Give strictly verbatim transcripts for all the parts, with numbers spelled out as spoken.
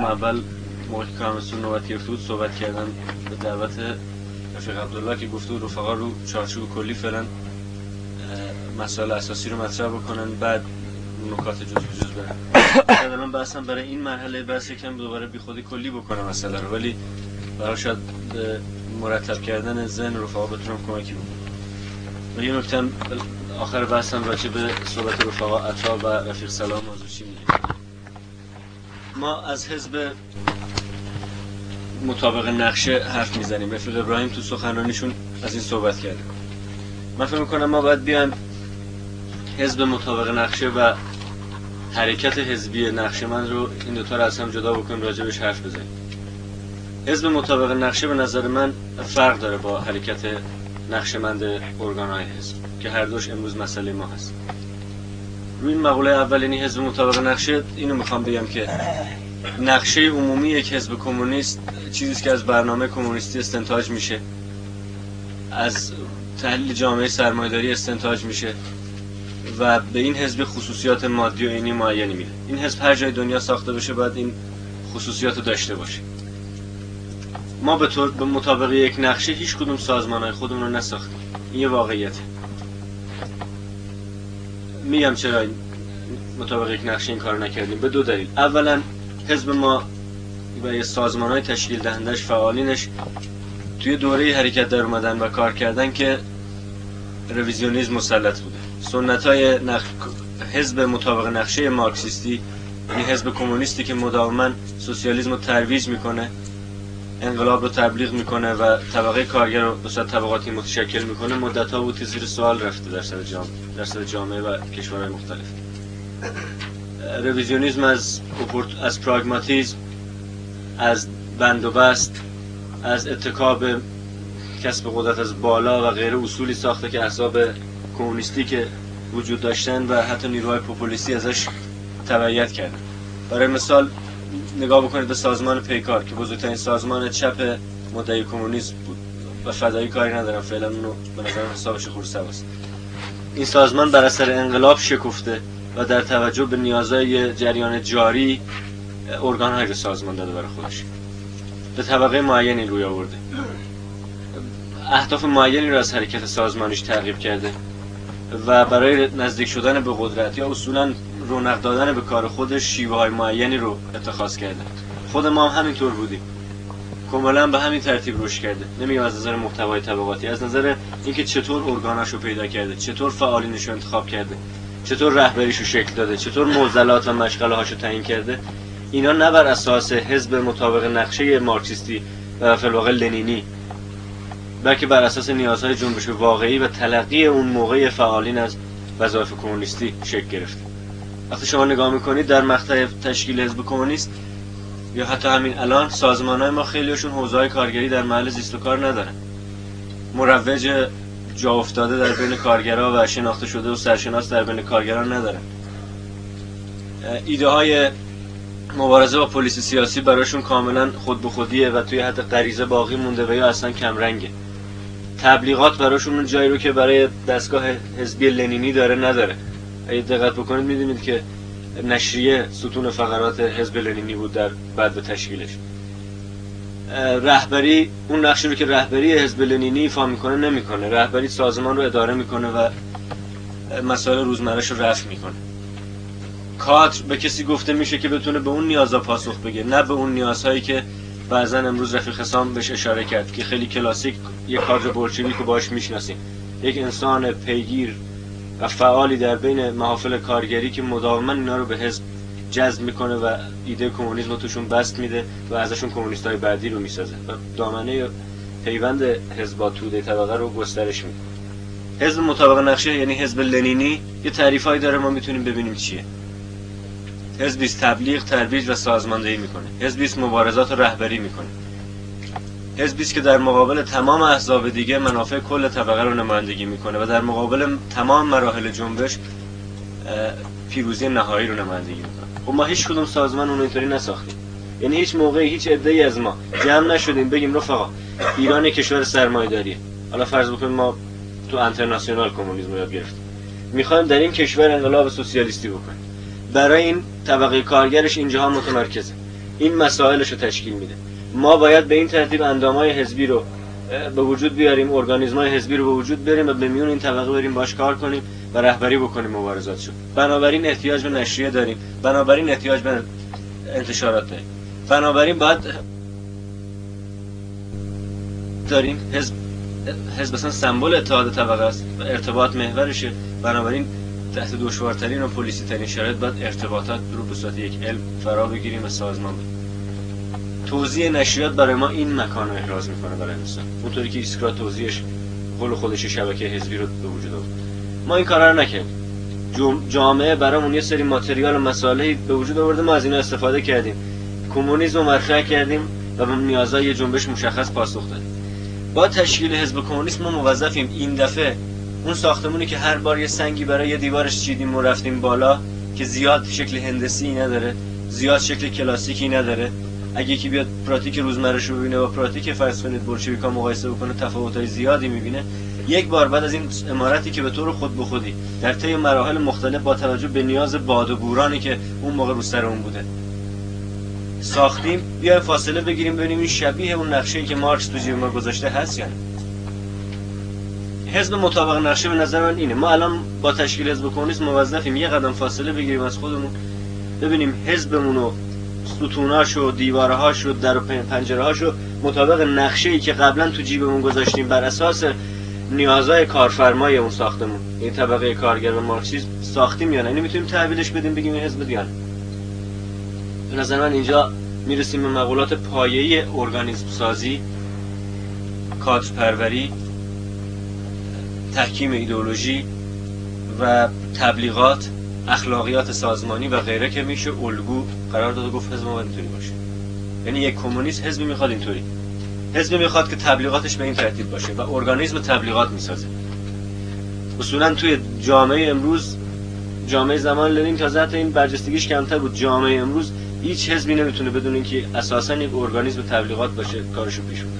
اول موقعی که کارمسئول نوبت گرفته بود صحبت کردن به دعوت رفیق عبدالله که گفته بود رفقا رو چارچوب کلی فعلا مسائل اساسی رو مطرح بکنن، بعد نکات جز به جز برن. شاید الان بحثم برای این مرحله بحث یکم دوباره بی خودی کلی بکنم مسئله رو، ولی برای شاید مرتب کردن ذهن رفقا بتونم کمکی بکنم. و یه نکته آخر بحثم راجع به صحبت رفقا عطا و رفیق سلام موضوع چی میگه. ما از حزب مطابق نقشه حرف میزنیم. رفیق ابراهیم تو سخنرانیشون از این صحبت کرده. من فکر میکنم ما باید بیایم حزب مطابق نقشه و حرکت حزبی نقشه‌مند رو این دوتا رو از هم جدا بکنیم، راجع بهش حرف بزنیم. حزب مطابق نقشه به نظر من فرق داره با حرکت نقشه‌مند ارگان‌های حزب که هر دوش امروز مسئله ما هست. روی این مقوله اولینی حزب مطابق نقشه اینو میخوام بگم که نقشه عمومی یک حزب کمونیست چیزیست که از برنامه کمونیستی استنتاج میشه، از تحلیل جامعه سرمایه‌داری استنتاج میشه و به این حزب خصوصیات مادی و عینی معینی میده. این حزب هر جای دنیا ساخته بشه باید این خصوصیات رو داشته باشه. ما به طور به مطابق یک نقشه هیچ کدوم سازمان‌های خودمون رو نساختیم. این یه واقعیته. میگم چرا مطابق یک نقشه این کارو نکردیم. به دو دلیل. اولا حزب ما و یه سازمان‌های تشکیل دهندش، فعالینش توی دوره حرکت در اومدن و کار کردن که رویزیونیسم مسلط بوده. سنت‌های نق... حزب مطابق نقشه مارکسیستی، یعنی حزب کمونیستی که مداوما سوسیالیسم رو ترویج میکنه، انقلاب رو تبلیغ میکنه و طبقه کارگر رو به صورت طبقاتی متشکل میکنه، مدت‌ها بود که زیر سوال رفته در سر جامعه در سر جامعه و کشورهای مختلف. رویزیونیسم از از پراگماتیسم، از بند و بست، از اتکا به کسب قدرت از بالا و غیر اصولی ساخته که احزاب کمونیستی که وجود داشتن و حتی نیروهای پوپولیستی ازش تبعیت کردن. برای مثال نگاه بکنید به سازمان پیکار که بزرگترین سازمان چپ مدعی کمونیسم بود و فدایی کاری ندارم، فعلا اونو به نظر حسابش خورسه است. این سازمان بر اثر انقلاب شکفته و در توجه به نیازهای جریان جاری ارگان‌های رو سازمان داده برای خودش، به طبقه معینی روی آورده، اهداف معینی رو از حرکت سازمانیش تعقیب کرده و برای نزدیک شدن به قدرت یا اصولاً رونق دادن به کار خودش شیوه‌های معینی رو اتخاذ کرده. خود ما هم همینطور بودیم، کاملا به همین ترتیب رشد کرده. نمیگم از نظر محتوای طبقاتی، از نظر اینکه چطور ارگاناشو پیدا کرده، چطور فعالینشو انتخاب کرده، چطور رهبریشو شکل داده، چطور معضلات و مشغله‌هاشو تعیین کرده. اینا نه بر اساس حزب مطابق نقشه مارکسیستی و فی الواقع لنینی، بلکه بر اساس نیازهای جنبش واقعی و تلقی اون موقع فعالین از وظایف کمونیستی شکل گرفته. وقتی شما نگاه میکنید در مقطع تشکیل حزب کمونیست یا حتی همین الان، سازمان‌های ما خیلیشون حوزه‌های کارگری در محل زیست و کار ندارن، مروج جا افتاده در بین کارگرها و شناخته شده و سرشناس در بین کارگران ندارن، ایده های مبارزه با پلیس سیاسی براشون کاملا خود به خودیه و توی حد غریزه باقی مونده و یا اصلا کمرنگه. تبلیغات براشون اون جایی رو که برای دستگاه حزبی لنینی داره نداره. اگه دقت بکنید می‌بینید که نشریه ستون فقرات حزب لنینی بود در بعد به تشکیلش. رهبری اون نقشی رو که رهبری حزب لنینی ایفا میکنه نمیکنه. رهبری سازمان رو اداره میکنه و مسائل روزمره‌اش رو رفع میکنه. کادر به کسی گفته میشه که بتونه به اون نیازها پاسخ بگه، نه به اون نیازهایی که بعضا امروز رفیق حسام بهش اشاره کرد که خیلی کلاسیک یک کادر بولشویک رو باهاش میشناسیم، یک انسان پیگیر و فعالی در بین محافل کارگری که مداوما اینا رو به حزب جذب میکنه و ایده کمونیسم رو توشون بست میده و ازشون کمونیستای بعدی رو میسازه و دامنه پیوند حزب توده طبقه رو گسترش میده. حزب مطابق نقشه یعنی حزب لنینی یه تعریفایی داره، ما میتونیم ببینیم چیه. حزبی است تبلیغ، ترویج و سازماندهی میکنه. حزبی است مبارزات و رهبری میکنه. حزبی است که در مقابل تمام احزاب دیگه منافع کل طبقه رو نمایندگی میکنه و در مقابل تمام مراحل جنبش پیروزی نهایی رو نمایندگی میکنه. خب ما هیچ کدوم سازمان اون اینطوری نساختیم. یعنی هیچ موقعی هیچ عده‌ای از ما جمع نشدیم بگیم رفقا ایران کشور سرمایه‌داریه. حالا فرض بکنیم ما تو انترنشنال کمونیسم یاد گرفتیم، میخوایم در این کشور انقلاب سوسیالیستی بکنیم. برای این طبقه کارگرش اینجاها متمرکزه. این مسائلش رو تشکیل میده. ما باید به این ترتیب اندامهای حزبی رو به وجود بیاریم، ارگانیزم‌های حزبی رو به وجود بیاریم و به میون این طبقه بریم باش کار کنیم و رهبری بکنیم مبارزاتشو. بنابراین احتیاج به نشریه داریم، بنابراین احتیاج به انتشارات داریم، بنابراین باید داریم حزب حزب مثلا سمبل اتحاد طبقه است و ارتباط محورشه، بنابراین تحت دشوارترین و پلیسی ترین شرایط باید ارتباطات رو به صورت یک علم فرا بگیریم و سازمان بدیم. توزیع نشریات برای ما این مکان رو احراز میکنه برای انسان، اونطوری که ایسکرا توزیعش قول خودش شبکه حزبی رو به وجود آورد. ما این کارا رو نکردیم. جامعه برامون یه سری ماتریال و مسائلی به وجود آورده، ما از اینا استفاده کردیم، کمونیسم رو مطرح کردیم و به نیازهای یه جنبش مشخص پاسخ دادیم. با تشکیل حزب کمونیست ما موظفیم این دفعه اون ساختمونی که هر بار یه سنگی برای یه دیوارش چیدیم و رفتیم بالا، که زیاد شکل هندسی نداره، زیاد شکل کلاسیکی نداره، اگه یکی بیاد پراتیک روزمره‌ش رو ببینه و پراتیک فرض کنید بولشویکا مقایسه بکنه، تفاوت‌های زیادی می‌بینه. یک بار بعد از این عمارتی که به طور خود به خودی در طی مراحل مختلف با توجه به نیاز باد و بورانی که اون موقع رو سر اون بوده ساختیم، بیایم فاصله بگیریم ببینیم این شبیه اون نقشه‌ای که مارکس تو جیب ما گذاشته هست یا نه. حزب مطابق نقشه به نظر من اینه. ما الان با تشکیل حزب کمونیست موظفیم یه قدم فاصله بگیریم از خودمون، ببینیم حزبمون و ستوناش و دیوارهاش و در و پنجرهاش و مطابق نقشه‌ای که قبلا تو جیبمون گذاشتیم بر اساس نیازهای کارفرمای اون ساختمون، این طبقه کارگر و مارکسیسم ساختیم یا نه. اینو میتونیم تحویلش بدیم بگیم این حزب دیانه. به نظر من اینجا میرسیم به مقولات پایه‌ای ارگانیسم سازی، کادر پروری، تحکیم ایدئولوژی و تبلیغات، اخلاقیات سازمانی و غیره که میشه الگو قرار داده گفت حزب ما اینطوری باشه. یعنی یک کمونیست حزبی میخواد اینطوری، حزبی میخواد که تبلیغاتش به این ترتیب باشه و ارگانیسم تبلیغات میسازه. اصولا توی جامعه امروز، جامعه زمان لنین تازه حتی این برجستگیش کمتر بود، جامعه امروز هیچ حزبی نمیتونه بدون اینکه اساسا یک ارگانیسم تبلیغات باشه کارشو پیش ببره.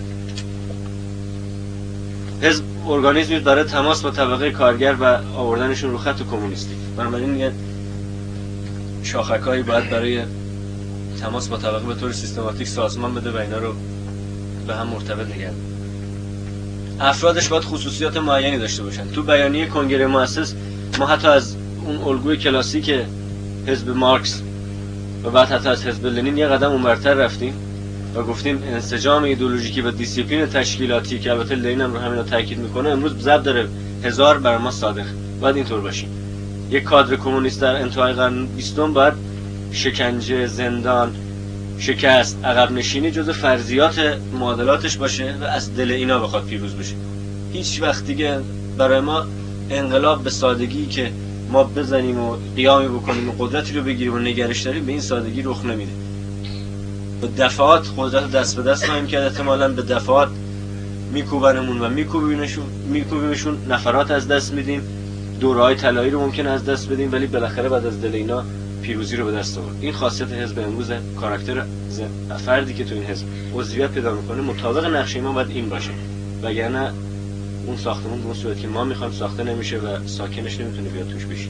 حزب ارگانیسمی برای تماس با طبقه کارگر و آوردنشون رو خط کمونیستی. بنابراین میگن شاخک‌هایی باید برای تماس با طبقه به طور سیستماتیک سازمان بده و اینا رو به هم مرتبط نگه داره. افرادش باید خصوصیات معینی داشته باشن. تو بیانیه کنگره مؤسس ما حتی از اون الگوی کلاسیک حزب مارکس و بعد حتی از حزب لنین یه قدم اونورتر رفتیم و گفتیم انسجام ایدئولوژیکی و دیسیپلین تشکیلاتی که البته لنین هم رو همینا تاکید میکنه امروز ضرب داره هزار بر ما صادق. باید اینطور باشیم. یک کادر کمونیست در انتهای قرن بیستم باید شکنجه، زندان، شکست، عقب نشینی جزء فرضیات معادلاتش باشه و از دل اینا بخواد پیروز بشه. هیچ وقت دیگه برای ما انقلاب به سادگی که ما بزنیم و قیامی بکنیم و قدرتی رو بگیریم و نگرش داریم به این سادگی رخ نمیده. به دفعات قدرت دست به دست خواهیم کرد، احتمالاً به دفعات میکوبنمون و میکوبیمشون میکوبیمشون نفرات از دست میدیم، دوره‌های طلایی رو ممکن از دست بدیم، ولی بالاخره بعد از دل اینا پیروزی رو به دست آورد. این خاصیت حزب امروز، کاراکتر فردی که تو این حزب عضویت پیدا میکنه مطابق نقشه ما باید این باشه، وگرنه اون ساختمون به اون صورت که ما میخوایم ساخته نمیشه و ساکنش نمیتونه بیاد توش بشه.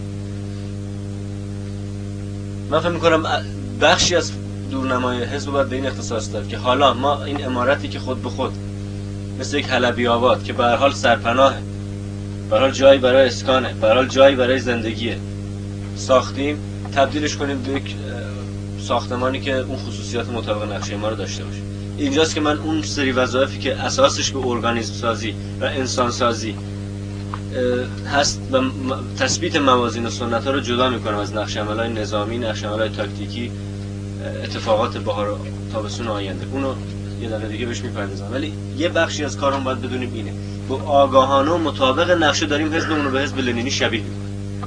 من فکر میکنم بخشی از دورنمای حزب باید به این اختصاص داد که حالا ما این عمارتی که خود به خود مثل یک حلبی آباد که به هر حال سرپناهه، به هر حال جایی برای اسکانه، به هر حال جایی برای زندگیه، ساختیم، تبدیلش کنیم به یک ساختمانی که اون خصوصیات مطابق نقشه ما رو داشته باشه. اینجاست که من اون سری وظایفی که اساسش به ارگانیسم سازی و انسان سازی هست و تثبیت موازین و سنت ها رو جدا میکنم از نقش عملای نظامی، نقش عملای تاکتیکی، اتفاقات بهار و تابستون آینده. اونو یه دقیقه دیگه بهش میپردازم، ولی یه بخشی از کارم باید بدونیم اینه، با آگاهانه و مطابق نقشه داریم حزبمون رو به حزب لنینی شبیه میکنیم.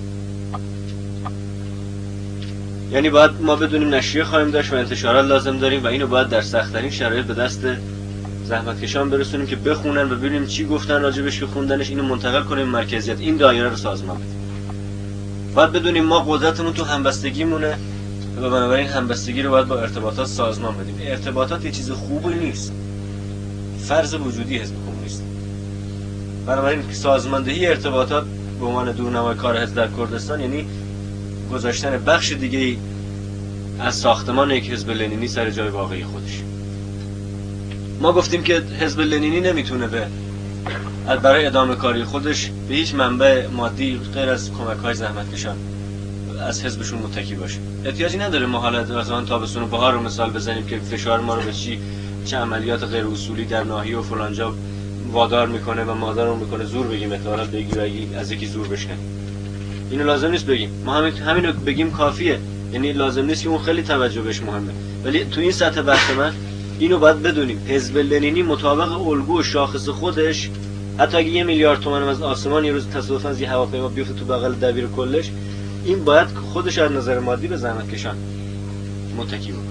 یعنی باید ما بدونیم نشریه خواهیم داشت و انتشارات لازم داریم و اینو باید در سخت‌ترین شرایط به دست زحمتکشان برسونیم که بخونن و ببینیم چی گفتن راجبش که خوندنش، اینو منتقل کنیم مرکزیت، این دایره رو سازمان بدیم. باید بدونیم ما قدرتمون تو همبستگی مونه و بنابراین همبستگی رو باید با ارتباطات سازمان بدیم. ارتباطات یه چیز خوبی نیست، فرض وجودی حزب کمونیست. بنابراین سازماندهی ارتباطات به عنوان دورنمای کار حزب در کردستان یعنی گذاشتن بخش دیگه از ساختمان یک حزب لنینی سر جای واقعی خودش. ما گفتیم که حزب لنینی نمیتونه به برای ادامه کاری خودش به هیچ منبع مادی غیر از کمک‌های زحمتکشان از حزبشون متکی باشه. احتیاجی نداره ما حالا از آن تابستون و بهار رو مثال بزنیم که فشار ما رو به چی چه عملیات غیر اصولی در ناحیه و فلانجا وادار میکنه و مادر رو میکنه زور بگیم، احتمالاً بگی اگه از یکی زور بشکنیم. اینو لازم نیست بگیم، ما همین همینو بگیم کافیه. یعنی لازم نیست که اون خیلی توجه بهش مهمه، ولی تو این سطح بحث من اینو باید بدونیم. حزب لنینی مطابق الگو و شاخص خودش، حتی اگه یه میلیارد تومان از آسمان یه روز تصادفاً از یه هواپیما بیفته تو بغل دبیر کلش، این باید خودش از نظر مادی به زحمتکشان متکی بکنه.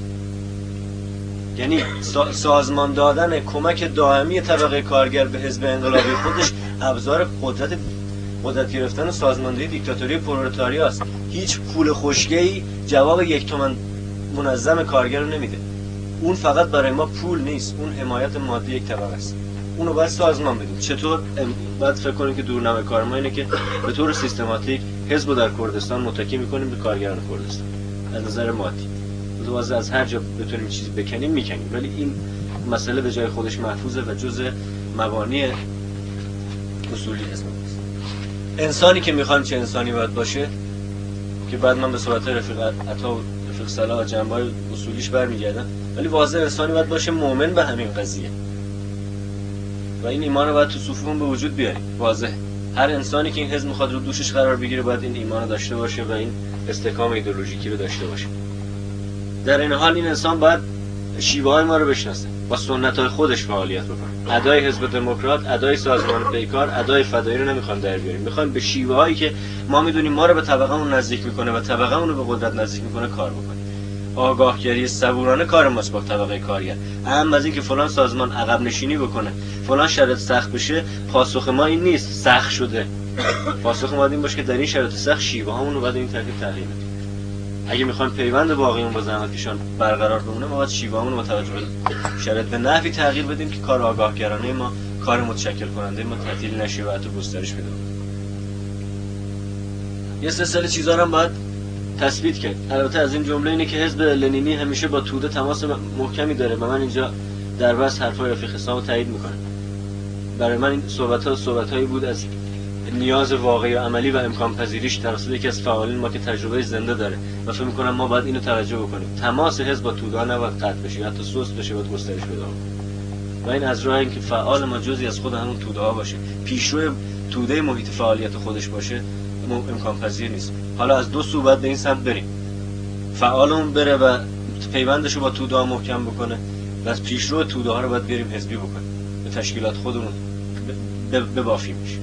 یعنی سازمان دادن کمک دائمی طبقه کارگر به حزب انقلابی خودش ابزار قدرت قدرت گرفتن و سازماندهی دیکتاتوری پرولتاریا است. هیچ پول خوشگه‌ای جواب یک تومن منظم کارگر رو نمیده. اون فقط برای ما پول نیست، اون حمایت مادی یک طبقه است. اونو باید سازمان بدیم. چطور؟ باید فکر کنیم که دورنمای کار ما اینه که به طور سیستماتیک حزب رو در کردستان متکی میکنیم به کارگران کردستان از نظر مادی. لازم از هر جا بتونیم چیزی بکنیم میکنیم، ولی این مسئله به جای خودش محفوظه و جزء مبانی اصولی حزب است. انسانی که میخوان چه انسانی باید باشه که بعد من به صحبت رفیق عطا و رفیق صلاح جنبه‌های اصولیش برمیگردم، ولی واضح انسانی باید باشه مؤمن به همین قضیه و این ایمان رو باید تو صفوفمون به وجود بیاریم. واضح هر انسانی که این حزب میخواد رو دوشش قرار بگیره باید این ایمان رو داشته باشه و این استحکام ایدئولوژیکی رو داشته باشه. در این حال این انسان باید شیوه‌های ما رو بشناسه، با سنت‌های خودش فعالیت بکنه. ادای حزب دموکرات، ادای سازمان پیکار، ادای فدایی رو نمیخوام در بیاریم. میخوایم به شیوه‌هایی که ما میدونیم ما رو به طبقه‌مون نزدیک میکنه و طبقه‌مون رو به قدرت نزدیک میکنه کار بکنیم. آگاهگیری صبورانه کار ماست با طبقه کارگر. اهم از این که فلان سازمان عقب نشینی بکنه، فلان شرایط سخت بشه، پاسخ ما این نیست سخت شده. پاسخ ما این باشه که در این شرایط سخت شیوه‌هامون رو بعد این ترتیب تغییر بدیم. اگه میخوایم پیوند واقعیمون با زحمتکشان برقرار بمونه، ما باید شیوه‌مون رو متوجه به شرایط به نحوی تغییر بدیم که کار آگاهگرانه ما، کار متشکل کننده ما تعطیل نشه و حتی گسترش پیدا کنه. یه سلسله چیزا رو هم باید تثبیت کرد. البته از این جمله اینه که حزب لنینی همیشه با توده تماس محکمی داره و من اینجا در بس حرفای رفیق حسابو تایید میکنم. برای من این صحبت‌ها صحبت‌هایی بود از نیاز واقعی و عملی و امکان پذیریش توسط یکی از فعالین ما که تجربه زنده داره و فکر می‌کنم ما باید اینو توجه بکنیم. تماس حزب با توده نباید قطع بشه، حتی سست بشه، باید گسترش پیدا کنه. و این از راه اینکه فعال ما جزئی از خود همون توده ها باشه، پیشرو توده محیط فعالیت خودش باشه، امکان پذیر نیست. حالا از دو سو باید به این سمت بریم. فعالمون بره و پیوندش رو با توده ها محکم بکنه و از پیشرو توده ها رو باید بریم حزبی بکنیم. به تشکیلات خودمون ببافیمش.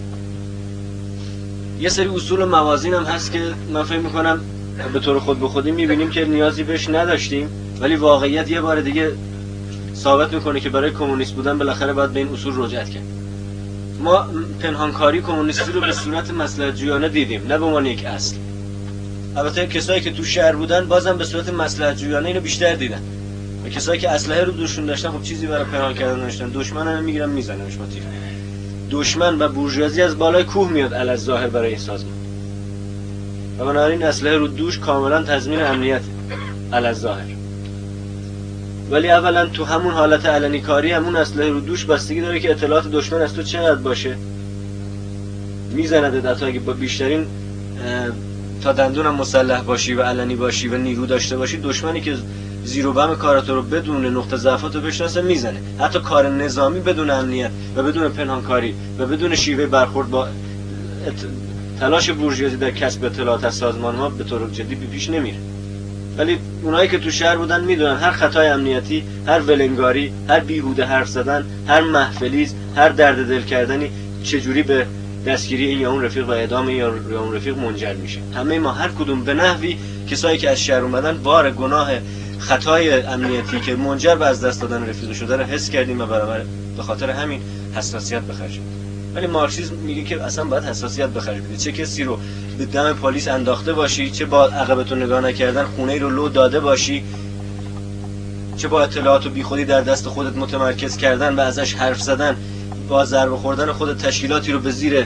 یه سری اصول و موازین هم هست که من فکر میکنم به طور خود به خودی میبینیم که نیازی بهش نداشتیم، ولی واقعیت یه بار دیگه ثابت میکنه که برای کمونیست بودن بالاخره باید به این اصول رجوع کرد. ما پنهانکاری کمونیستی رو به صورت مصلحت‌جویانه دیدیم، نه به عنوان یک اصل. البته کسایی که تو شهر بودن بازم به صورت مصلحت‌جویانه اینو بیشتر دیدن. و کسایی که اسلحه رو دوشون داشتن خب چیزی برای پنهان کردن نداشتن، دشمنم میگیرن میزننش با تیر. دشمن و بورژوازی از بالای کوه میاد علی ظاهر برای این سازمان و بنابراین اسلحه رو دوش کاملا تضمین امنیت علی ظاهر. ولی اولا تو همون حالت علنی کاری همون اسلحه رو دوش بستگی داره که اطلاعات دشمن از تو چقدر باشه. میزنده تا اگه با بیشترین تا دندونم مسلح باشی و علنی باشی و نیرو داشته باشی، دشمنی که زیر و بم کاراتو رو بدون نقطه ضعفاتو بشناسه میزنه. حتی کار نظامی بدون امنیت و بدون پنهانکاری و بدون شیوه برخورد با تلاش بورژوازی در کسب اطلاعات از سازمان ما به طور جدی پیش نمیره. ولی اونایی که تو شهر بودن میدونن هر خطای امنیتی، هر ولنگاری، هر بیهوده حرف زدن، هر محفلیز، هر درد دل کردنی چجوری به دستگیری این یا اون رفیق و اعدام این یا اون رفیق منجر میشه. همه ما هر کدوم به نحوی کسایی که از شهر اومدن بار گناه خطای امنیتی که منجر به از دست دادن رفیق شده رو حس کردیم و برابر به خاطر همین حساسیت بخرجیم. ولی مارکسیسم میگه که اصلا باید حساسیت بخرج بدی. چه کسی رو به دم پلیس انداخته باشی، چه با عقبتو نگاه نکردن خونه ای رو لو داده باشی، چه با اطلاعات و بیخودی در دست خودت متمرکز کردن و ازش حرف زدن، با ضربه خوردن خودت تشکیلاتی رو به زیر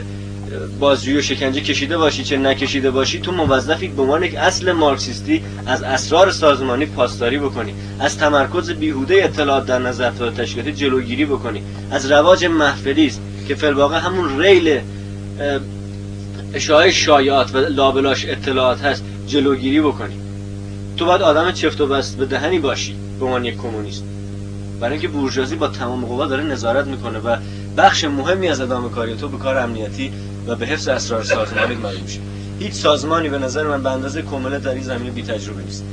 بازجویی و شکنجه کشیده باشی چه نکشیده باشی، تو موظفی به عنوان یک اصل مارکسیستی از اسرار سازمانی پاسداری بکنی، از تمرکز بیهوده اطلاعات در نظرات تشکیلاتی جلوگیری بکنی، از رواج محفلی است که فی الواقع همون ریل اشاعه شایعات و لابلاش اطلاعات هست جلوگیری بکنی. تو باید آدم چفت و بست به دهنی باشی به عنوان یک کمونیست، برای اینکه بورژوازی با تمام قوا داره نظارت میکنه و بخش مهمی از ادامه کاری تو به کار امنیتی و به حفظ اسرار سازمانی معلوم میشه. هیچ سازمانی به نظر من به اندازه کمله در این زمینه بی تجربه نیست.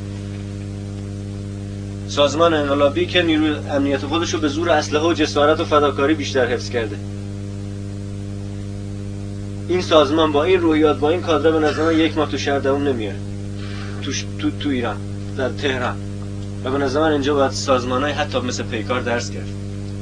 سازمان انقلابی که نیروی امنیت خودش رو به زور اسلحه و جسارت و فداکاری بیشتر حفظ کرده، این سازمان با این رویات با این کادر به نظر من یک ماه تو شهر دوام نمیاره تو, تو, تو ایران در تهران، و به نظر من اینجا باید سازمان‌های حتی مثل پیکار درس کرد.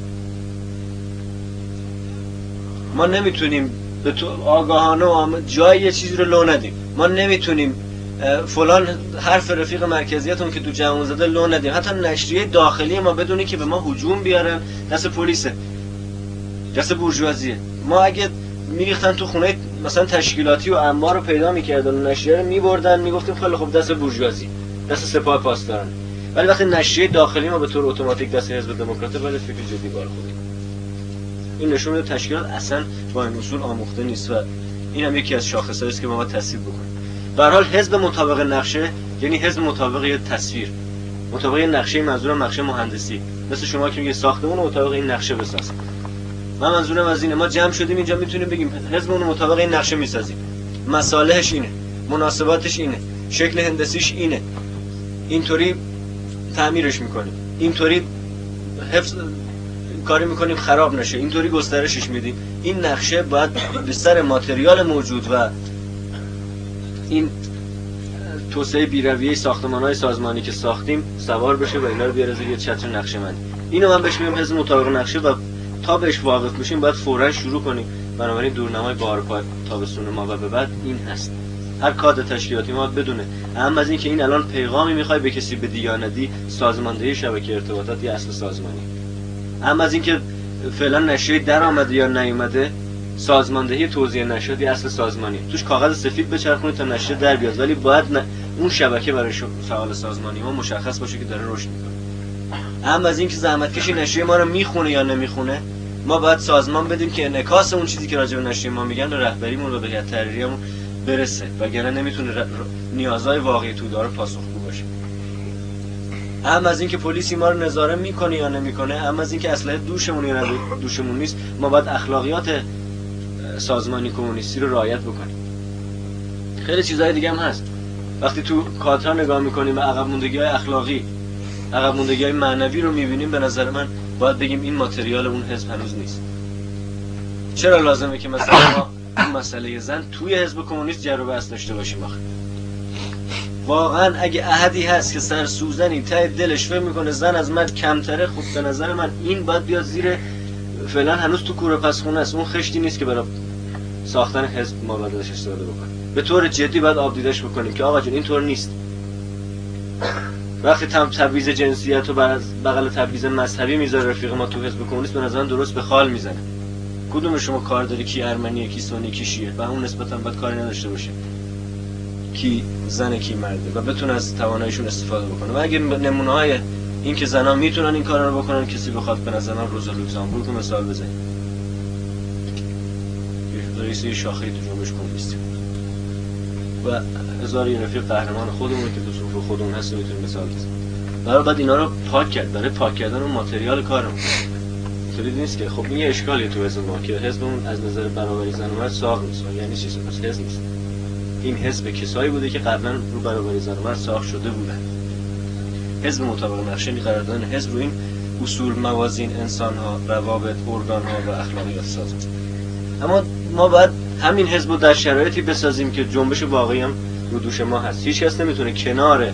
ما نمیتونیم به تو آگاهانه و جای یه چیزی رو لو ندیم. ما نمیتونیم فلان حرف رفیق مرکزیتون که تو جمع زده لو ندیم. حتی نشریه داخلی ما بدونی که به ما هجوم بیارن دست پلیسه، دست بورژوازیه. ما اگه میریختن تو خونه مثلا تشکیلاتی و انبار رو پیدا میکردن و نشریه رو میبردن میگفتیم خیلی خوب دست بورژوازی، دست سپاه پاسداران. ولی وقتی نشریه داخلی ما به طور اتوماتیک دست حزب دموکرات، باید فکر جدی بار خودیم. این نشون میده تشکیلات اصلا با این اصول آموخته نیست و این هم یکی از شاخصهایی است که ما باید تصحیح بکنیم. به هر حال حزب مطابق نقشه یعنی حزب مطابق یه تصویر، مطابق نقشه، منظورم نقشه مهندسی، مثل شما که میگه ساختمون مطابق این نقشه بساز. من منظورم از اینه ما جمع شدیم اینجا میتونیم بگیم حزبمون مطابق این نقشه میسازیم، مصالحش اینه، مناسباتش اینه، شکل هندسیش اینه، اینطوری تعمیرش میکنیم، اینطوری حفظ کاری میکنیم خراب نشه، اینطوری گسترشش میدیم. این نقشه باید به سر ماتریال موجود و این توسعه بی‌رویه ساختمان‌های سازمانی که ساختیم سوار بشه و اینا رو بیاره زیر چتر نقشه‌بندی. اینو من بهش میگم حزب مطابق نقشه و تا بهش واقف میشیم باید فوراً شروع کنیم. بنابراین دورنمای بهار تابستون ما و به بعد این هست. هر کادر تشکیلاتی ما بدونه، اهم از این که این الان پیغامی میخوای به کسی بدی یا ندی، سازماندهی شبکه ارتباطات یه اصل سازمانی. اما از این که فعلا نشریه در آمده یا نیومده، سازماندهی توزیع نشریات یه اصل سازمانی. توش کاغذ سفید بچرخونید تا نشریه در بیاد، ولی باید ن... اون شبکه برای فعال سازمانی ما مشخص باشه که داره رشد میکنه. اما از این که زحمتکشی نشریه ما رو میخونه یا نمیخونه، ما باید سازمان بدیم که انعکاس اون چیزی که راجع به نشریه ما میگن به رهبریمون و به هیئت تحریریمون برسه، وگرنه نمیتونه ر... نیازهای واقعی تودار پاسخگو باشه. اما از این که پلیسی ما رو نظاره میکنه یا نمیکنه، اما از این که اسلحه دوشمون یا دوشمون نیست، ما باید اخلاقیات سازمانی کمونیستی رو رعایت بکنیم. خیلی چیزهای دیگه هم هست. وقتی تو کادرها نگاه میکنیم و عقب موندگی‌های اخلاقی، عقب موندگی‌های معنوی رو میبینیم، به نظر من باید بگیم این ماتریال اون حزب هنوز نیست. چرا لازمه که مثلا ما این مسئله زن توی حزب کمونیست جر و بحث داشته باشیم؟ آخه واقعا اگه احدی هست که سر سوزنی ته دلش فکر میکنه زن از مرد کمتره، خب به نظر من این باید بیاد زیر، فعلا هنوز تو کوره پس خونه است، اون خشتی نیست که برای ساختن حزب ما باید ازش استفاده بکنیم. به طور جدی باید آبدیدش بکنیم که آقا جون این طور نیست. وقتی تم تبعیض جنسیت و بغل تبعیض مذهبی میذاره رفیق ما تو حزب کمونیست، به نظر من درست به خال میزنه. کدوم شما کار داری کی ارمنیه کی سنی کی شیعه و اون نسبتا باید کاری نداشته باشه کی زنه کی مرده و بتونه از تواناییشون استفاده بکنه. و اگه نمونه‌های این که زنا میتونن این کارا رو بکنن کسی بخواد، به نظر من روزا لوکزامبورگ رو مثال بزنید، رئیس شاخه تو جنبش کمونیستی و هزار یه رفیق قهرمان خودمون که تو صفوف خودمون هست میتونیم مثال بزنیم. برای بعد اینا رو پاک کرد، برای پاک کردن اون ماتریال کارمون. اینطوری نیست که خب این یه اشکالیه تو حزب ما که حزبمون از نظر برابری زن و مرد ساق نیست. یعنی چی؟ پس حزب نیست. این حزب کسایی بوده که قبلا رو برابری زن و مرد ساخت شده بودن. حزب مطابق نقشه قرارداد حزب رو این اصول، موازین، انسان‌ها، روابط، ارگان‌ها و اخلاقیات سازه. اما ما باید همین حزب رو در شرایطی بسازیم که جنبش واقعی هم رو دوش ما هست. هیچ کس نمیتونه کنار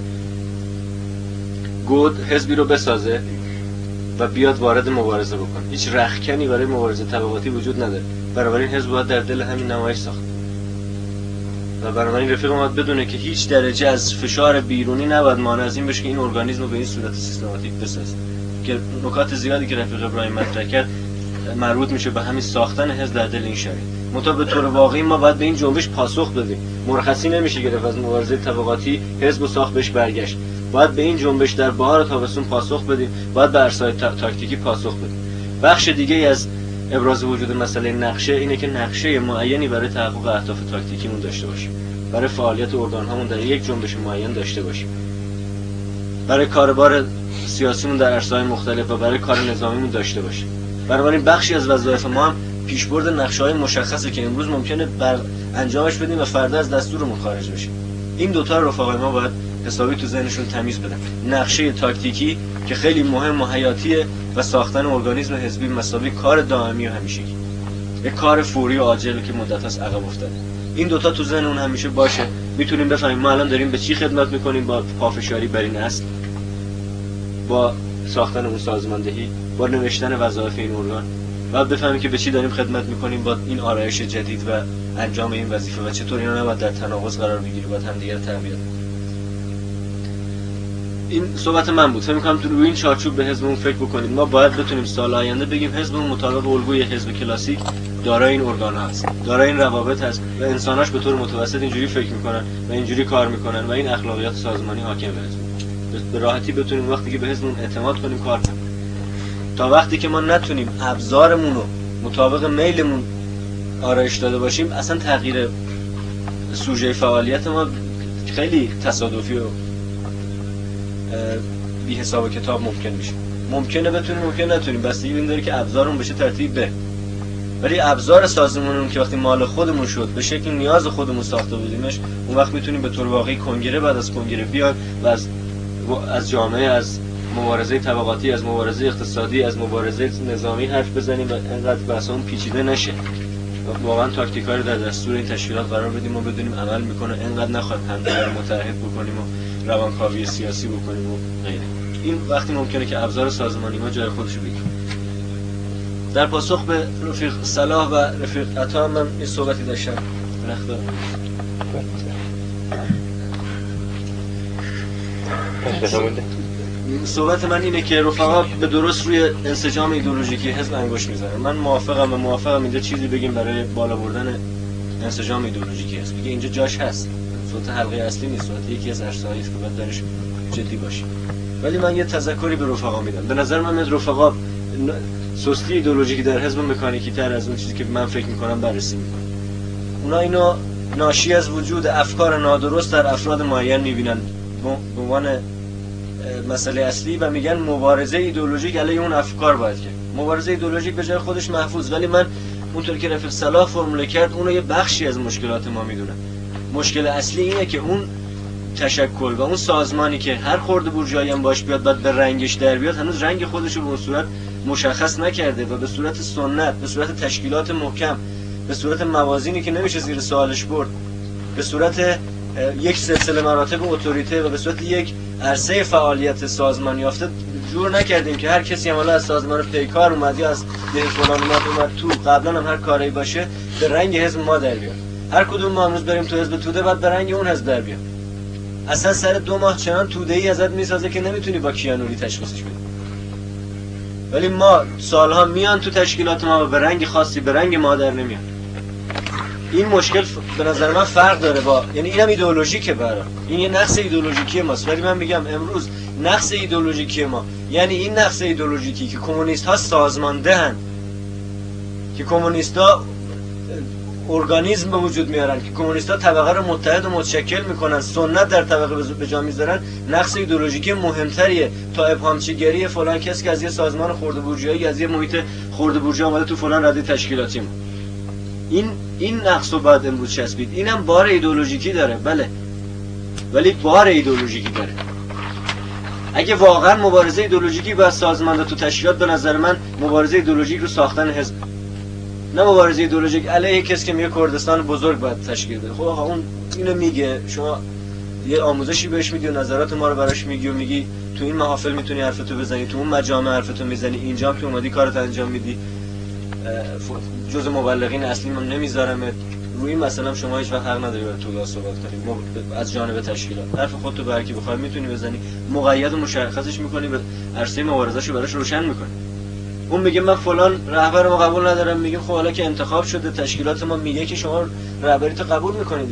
گود حزبی رو بسازه و بیاد وارد مبارزه بکنه. هیچ رختکنی برای مبارزه طبقاتی وجود نداره. بنابراین حزب باید در دل همین نمایش ساخت. و بنابراین رفیق ما باید بدونه که هیچ درجه از فشار بیرونی نباید مانع از این بشه که این ارگانیسم رو به این صورت سیستماتیک بسازه. که نکات زیادی که رفیق ابراهیم مطرح کرد مربوط میشه به همین ساختن حزب در دل این شرایط. منتها به طور واقعی ما باید به این جنبش پاسخ بدیم. مرخصی نمیشه گرفت از مبارزه طبقاتی، حزب و ساخت بهش برگشت. باید به این جنبش در بهار تابستون پاسخ بدیم، باید به عرصه‌های تاکتیکی پاسخ بدیم. بخش دیگه از ابراز وجود مسئله نقشه اینه که نقشه معینی برای تحقق اهداف تاکتیکیمون داشته باشیم، برای فعالیت ارگان‌هامون در یک جنبش معین داشته باشیم، برای کاربار سیاسیمون در عرصه‌های مختلف و برای کار نظامیمون داشته باشیم. بنابراین بخشی از وظایف ما هم پیشبرد نقشه‌های مشخصه که امروز ممکنه بر انجامش بدیم و فردا از دستورمون خارج بشیم. این دوتا رو رفقای ما باید حسابی تو ذهنشون تمیز بدن. نقشه تاکتیکی که خیلی مهم و حیاتیه و ساختن ارگانیسم حزبی مساوی کار دائمی و همیشگی، یک کار فوری و عاجل که مدت است عقب افتاده. این دوتا تو ذهن اون همیشه باشه، میتونیم بفهمیم ما الان داریم به چی خدمت میکنیم، با پافشاری بر این اصل، با ساختن اون سازماندهی، با نوشتن وظایف این ارگان، بعد بفهمیم که به چی داریم خدمت میکنیم با این آرایش جدید و انجام این وظیفه و چطور اینا نباید در تناقض قرار بگیره، باید هم دیگر تقویت. این صحبت من بود. فکر می‌کنم تو روی این چارچوب به حزبمون فکر بکنیم. ما باید بتونیم سال آینده بگیم حزبمون مطابق الگوی حزب کلاسیک دارای این ارگان‌ها هست، دارای این روابط هست و انساناش به طور متوسط اینجوری فکر میکنن و اینجوری کار میکنن و این اخلاقیات سازمانی حاکم به حزب. به راحتی بتونیم وقتی که به حزبمون اعتماد کنیم کار کنیم. تا وقتی که ما نتونیم ابزارمون رو مطابق میلمون آرایش داده باشیم، اصلا تغییر سوژه فعالیت ما خیلی تصادفی و بی حساب و کتاب ممکن میشه. ممکنه بتونیم، ممکن نتونیم، بستگی این داره که ابزارمون بشه ترتیب به. ولی ابزار سازمانمون که وقتی مال خودمون شد، به شکل نیاز خودمون ساخته بودیمش، اون وقت میتونیم به طور واقعی کنگره بعد از کنگره بیاد و از از جامعه، از مبارزه طبقاتی، از مبارزه اقتصادی، از مبارزه نظامی حرف بزنیم و انقدر بحثمون پیچیده نشه. واقعا تاکتیکا رو در دستور این تشکیلات قرار بدیم و بدونیم عمل میکنه، انقدر نخواد همدیگه رو متحد بکنیم و روانکاوی سیاسی بکنیم و غیره. این وقتی ممکنه که ابزار سازمانی ما جای خودش رو بگیره. در پاسخ به رفیق صلاح و رفیق عطا من این صحبتی داشتم. نخدا صحبت من اینه که رفقا به درست روی انسجام ایدئولوژیکی حزب انگشت میزنن. من موافقم و موافقم اینجا چیزی بگیم برای بالا بردن انسجام ایدئولوژیکی حزب. بگه اینجا جاش هست. صورت حلقه اصلی نیست، صورت یکی از عرصه‌هایی است که باید درش جدی باشیم. ولی من یه تذکری به رفقا میدم. به نظر من از رفقا سستی ایدئولوژیکی در حزب مکانیکی تر از اون چیزی که من فکر میکنم بررسی میکنم. اونا اینو ناشی از وجود افکار نادرست در افراد معین میبینن به عنوان مسئله اصلی و میگن مبارزه ایدئولوژیک علیه اون افکار باید کرد. مبارزه ایدئولوژیک به جای خودش محفوظ، ولی من اونطور که رفیق صلاح فرموله کرد اونو یه بخشی از مشکلات ما میدونم. مشکل اصلی اینه که اون تشکل و اون سازمانی که هر خورده بورژوایی هم باش بیاد بعد به رنگش در بیاد، هنوز رنگ خودش رو به اون صورت مشخص نکرده و به صورت سنت، به صورت تشکیلات محکم، به صورت موازینی که نمیشه زیر سوالش برد، به صورت یک سلسله مراتب اتوریته و به صورت یک عرصه فعالیت سازمانی یافته جور نکردیم که هر کسی هم از سازمان پیکار اومد یا از ده فلان اومد اومد تو قبلا هم هر کاری باشه به رنگ حزب ما در بیاد. هر کدوم ما امروز بریم تو حزب توده بعد به رنگ اون حزب در بیاد. اصلا سر دو ماه چنان توده‌ای ازت میسازه که نمیتونی با کیانوری تشخیصش بدی. ولی ما سالها میان تو تشکیلات ما و به رنگ خاصی، به رنگ ما در نمیان. این مشکل به نظر من فرق داره با، یعنی اینم ایدئولوژیکه برای این یه نقص ایدئولوژیکی ماست. ولی من میگم امروز نقص ایدئولوژیکی ما، یعنی این نقص ایدئولوژیکی که کمونیست ها سازماندهن، که کمونیست ها ارگانیسم به وجود میارن، که کمونیست ها طبقه رو متحد و متشکل میکنن، سنت در طبقه به جا میذارن، نقص ایدئولوژیکی مهمتریه تا ابهامچیگری فلان کس که از یه سازمان خرده بورژوایی، از یه محیط خرده بورژوا اومده تو فلان رده تشکیلاتی. این این نقص رو باید امروز چسبید. اینم بار ایدئولوژیکی داره، بله، ولی بار ایدئولوژیکی داره. اگه واقعا مبارزه ایدئولوژیکی با سازمان تو تشکیلات، به نظر من مبارزه ایدئولوژیک رو ساختن حزب، نه مبارزه ایدئولوژیک علیه کسی که میگه کردستان بزرگ باید تشکیل بده. خب آقا اون اینو میگه، شما یه آموزشی بهش میدی و نظرات ما رو براش میگی و میگی تو این محافل میتونی حرفتو بزنی، تو اون مجامع حرفتو میزنی، اینجا هم که اومدی کارت انجام میدی، جزء مبلغین اصلی من نمیذارم. روی این مثلا شما هیچ وقت حق نداری برای تو صحبت کنی از جانب تشکیلات. حرف خودتو برکی بخوای میتونی بزنی، مقید و مشخصش میکنی، به عرصه مبارزه‌شو براش روشن میکنی. اون میگه من فلان رهبر رو قبول ندارم، میگیم خب حالا که انتخاب شده تشکیلات ما میگه که شما رهبری تو قبول میکنید.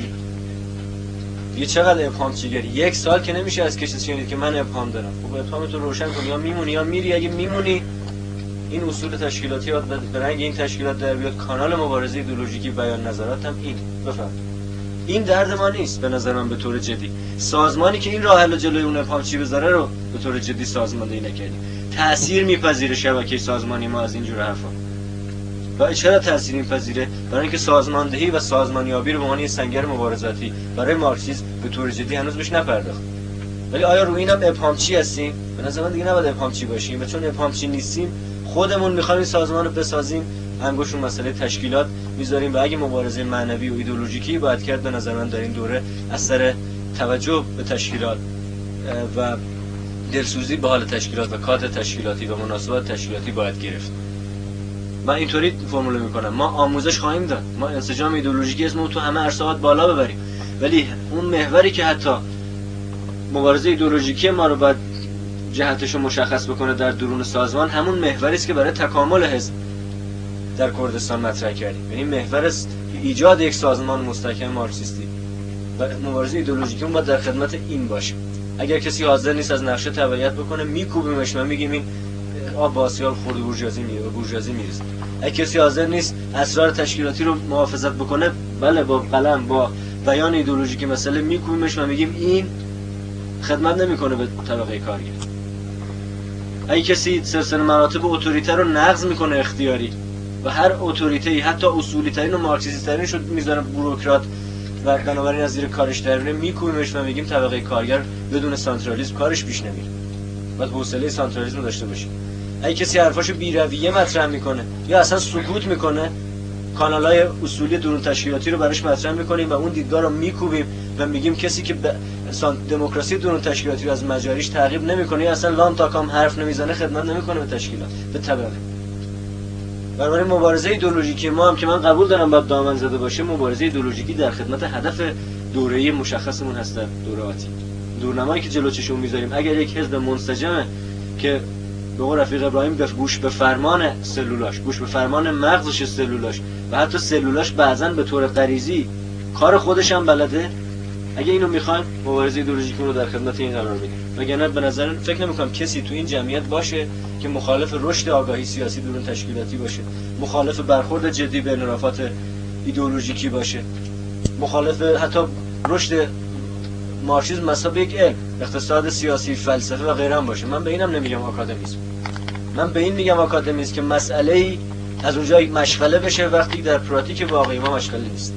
یه چقدر ابهام چیگری، یک سال که نمیشه از کسی شنید که من ابهام دارم. خب ابهام تو روشن کن، یا میمونی یا میری. اگه میمونی این اصول تشکیلاتی یاد به رنگ این تشکیلات در بیاد. کانال مبارزه ایدئولوژیکی بیان نظرات هم این بفهم. این درد ما نیست به نظر من به طور جدی. سازمانی که این راه حل جلوی اون ابهام چی بذاره رو به طور جدی سازماندهی نکردیم. تأثیر میپذیره شبکه سازمانی ما از اینجور حرفا. و چرا تأثیر میپذیره؟ برای اینکه سازماندهی و سازمانیابی رو به عنوان سنگر مبارزاتی برای مارکسیسم به طور جدی هنوز بهش نپرداخت. ولی آیا روی اینم ابهامچی هستیم؟ به نظر من دیگه نباید ابهامچی باشیم و چون ابهامچی نیستیم خودمون می‌خوایم این سازمان رو بسازیم، انگشت رو مسئله تشکیلات میذاریم و اگه مبارزه معنوی و ایدئولوژیکی باید کرد به نظر من در این دوره از سر توجه به تشکیلات و دلسوزی به حال تشکیلات و کادر تشکیلاتی و مناسبات تشکیلاتی باید گرفت. من اینطوری فرموله میکنم ما آموزش خواهیم داد، ما انسجام ایدئولوژیکی اسمو تو همه عرصه‌ها بالا ببریم، ولی اون محوری که حتی مبارزه ایدئولوژیکی ما رو باید جهتش رو مشخص بکنه در درون سازمان، همون محوری است که برای تکامل حزب در کردستان مطرح کردیم. یعنی محور است ایجاد یک سازمان مستحکم مارکسیستی و مبارزه ایدئولوژیکی اون باید در خدمت این باشه. اگر کسی حاضر نیست از نقشه تبعیت بکنه میکوبیمش و میگیم این آب باسیال خورد بورژوازی میره و بورژوازی میرسه. اگه کسی حاضر نیست اسرار تشکیلاتی رو محافظت بکنه، بله با قلم با بیان ایدئولوژیکی مسئله میکوبیمش و میگیم این خدمت نمیکنه به طبقه کارگر. اگه کسی سلسله مراتب اتوریته رو نقض میکنه اختیاری و هر اتوریته‌ای حتی اصولی ترین و مارکسیستی ترین شد میذاره بوروکرات و بنابراین از زیر کارش در میره، میکوبیمش و میگیم طبقه کارگر بدون سانترالیسم کارش پیش نمیره. باید حوصله سانترالیسم رو داشته باشیم. اگه کسی حرفاشو بی‌رویه مطرح میکنه یا اصلا سکوت میکنه، کانالای اصولی درون تشکیلاتی رو براش مطرح میکنیم و اون دیدگاه رو میکوبیم و میگیم کسی که دموکراسی درون تشکیلاتی رو از مجاریش تعقیب نمیکنه یا اصلا لام تا کام حرف نمیزنه، خدمت نمیکنه به تشکیلات، به طبقه. برای مبارزه ایدئولوژیکی ما هم که من قبول دارم باید دامن زده باشه، مبارزه ایدئولوژیکی در خدمت هدف دوره‌ای مشخصمون هست در دوره آتی. دورنمایی که جلو چشمون میذاریم اگر یک حزب منسجمه که به قول رفیق ابراهیم گوش به فرمان سلولاش، گوش به فرمان مغزش سلولاش و حتی سلولاش بعضاً به طور غریزی کار خودش هم بلده، اگه اینو میخوایم مبارزه ایدئولوژیکی رو در خدمت این قرار بدیم. وگرنه به نظر فکر نمی‌کنم کسی تو این جمعیت باشه که مخالف رشد آگاهی سیاسی درون تشکیلاتی باشه، مخالف برخورد جدی به انحرافات ایدئولوژیکی باشه، مخالف حتی رشد مارکسیسم مثلا یک علم، اقتصاد سیاسی، فلسفه و غیره هم باشه. من به اینم نمیگم آکادمیسم، من به این میگم آکادمیسم که مسئله‌ای از اونجا مشغله بشه وقتی در پراتیک واقعی ما مشغله نیست.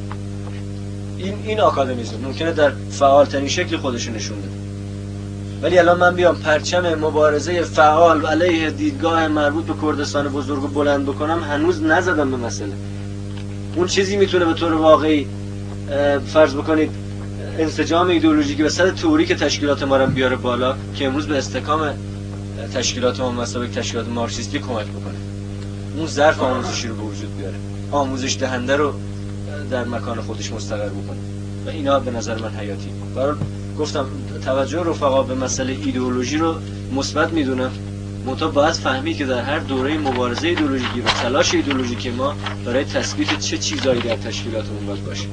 این این آکادمیسم ممکنه در فعالترین شکل خودش نشون بده. ولی الان من بیام پرچم مبارزه فعال علیه دیدگاه مربوط به کردستان بزرگ رو بلند بکنم، هنوز نزدم به مسئله. اون چیزی میتونه به طور واقعی فرض بکنید انسجام ایدئولوژیکی و سطح تئوریک تشکیلات ما رو بیاره بالا که امروز به استحکام تشکیلات ما مسابقه تشکیلات مارکسیستی کمک بکنه. اون ظرف آموزشی رو به وجود بیاره، آموزش دهنده رو در مکان خودش مستقر بکنه و اینا به نظر من حیاتی. برای گفتم توجه رفقا به مسئله ایدئولوژی رو مثبت میدونم، منتها باید فهمید که در هر دوره مبارزه ایدئولوژیکی و تلاش ایدئولوژیکی ما برای تثبیت چه چیزایی در تشکیلاتمون باید باشه.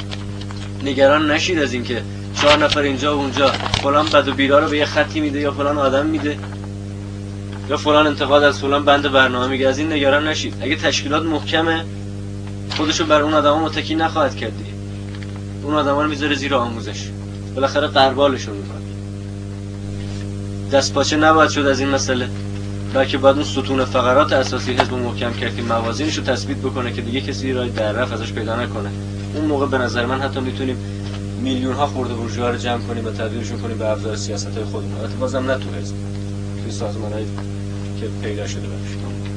نگران نشید از اینکه چهار نفر اینجا و اونجا فلان بد و بیرا رو به یه خطی میده یا فلان آدم میده یا فلان انتقاد از فلان بند برنامه میگه. از این نگران نشید. اگه تشکیلات محکمه خودشو بر اون آدما متکی نخواهد کرد دیگه. اون آدما رو میذاره زیر آموزش، بالاخره قربالشون میکنه. دست پاچه نباید شد از این مسئله، بلکه باید اون ستون فقرات اساسی حزب محکم کرد که موازینش رو تثبیت بکنه که دیگه کسی راه در رفت ازش پیدا نکنه. اون موقع به نظر من حتی میتونیم میلیون ها خورده بورژوا رو جمع کنیم و تبدیلشون کنیم به ابزار سیاست‌های خودمون. البته بازم نه تو حزب، توی سازمان‌هایی که پیدا شده باشه.